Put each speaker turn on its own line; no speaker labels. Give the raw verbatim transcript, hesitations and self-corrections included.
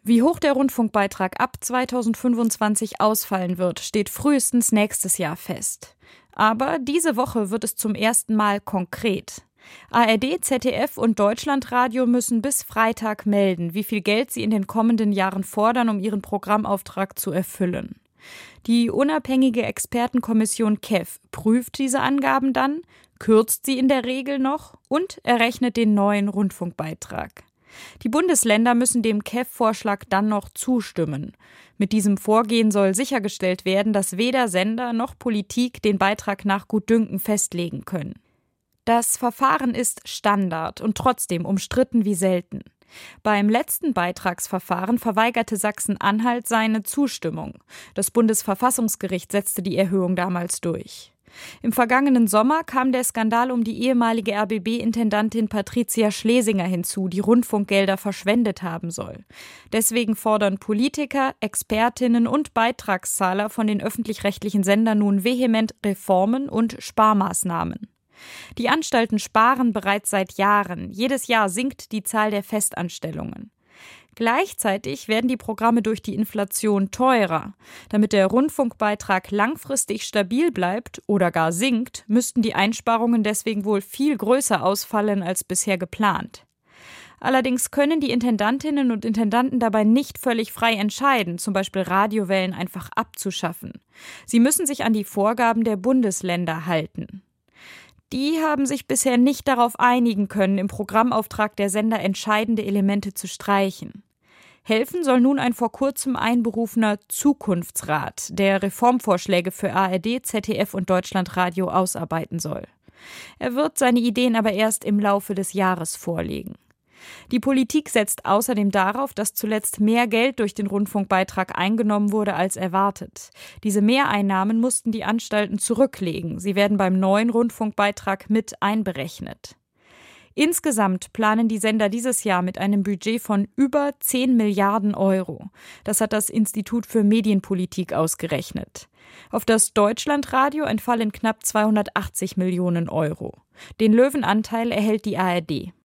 Wie hoch der Rundfunkbeitrag ab zweitausendfünfundzwanzig ausfallen wird, steht frühestens nächstes Jahr fest. Aber diese Woche wird es zum ersten Mal konkret. A R D, Z D F und Deutschlandradio müssen bis Freitag melden, wie viel Geld sie in den kommenden Jahren fordern, um ihren Programmauftrag zu erfüllen. Die unabhängige Expertenkommission K E F prüft diese Angaben dann, kürzt sie in der Regel noch und errechnet den neuen Rundfunkbeitrag. Die Bundesländer müssen dem K E F-Vorschlag dann noch zustimmen. Mit diesem Vorgehen soll sichergestellt werden, dass weder Sender noch Politik den Beitrag nach Gutdünken festlegen können. Das Verfahren ist Standard und trotzdem umstritten wie selten. Beim letzten Beitragsverfahren verweigerte Sachsen-Anhalt seine Zustimmung. Das Bundesverfassungsgericht setzte die Erhöhung damals durch. Im vergangenen Sommer kam der Skandal um die ehemalige R B B-Intendantin Patricia Schlesinger hinzu, die Rundfunkgelder verschwendet haben soll. Deswegen fordern Politiker, Expertinnen und Beitragszahler von den öffentlich-rechtlichen Sendern nun vehement Reformen und Sparmaßnahmen. Die Anstalten sparen bereits seit Jahren. Jedes Jahr sinkt die Zahl der Festanstellungen. Gleichzeitig werden die Programme durch die Inflation teurer. Damit der Rundfunkbeitrag langfristig stabil bleibt oder gar sinkt, müssten die Einsparungen deswegen wohl viel größer ausfallen als bisher geplant. Allerdings können die Intendantinnen und Intendanten dabei nicht völlig frei entscheiden, zum Beispiel Radiowellen einfach abzuschaffen. Sie müssen sich an die Vorgaben der Bundesländer halten. Die haben sich bisher nicht darauf einigen können, im Programmauftrag der Sender entscheidende Elemente zu streichen. Helfen soll nun ein vor kurzem einberufener Zukunftsrat, der Reformvorschläge für A R D, Z D F und Deutschlandradio ausarbeiten soll. Er wird seine Ideen aber erst im Laufe des Jahres vorlegen. Die Politik setzt außerdem darauf, dass zuletzt mehr Geld durch den Rundfunkbeitrag eingenommen wurde als erwartet. Diese Mehreinnahmen mussten die Anstalten zurücklegen. Sie werden beim neuen Rundfunkbeitrag mit einberechnet. Insgesamt planen die Sender dieses Jahr mit einem Budget von über zehn Milliarden Euro. Das hat das Institut für Medienpolitik ausgerechnet. Auf das Deutschlandradio entfallen knapp zweihundertachtzig Millionen Euro. Den Löwenanteil erhält die A R D.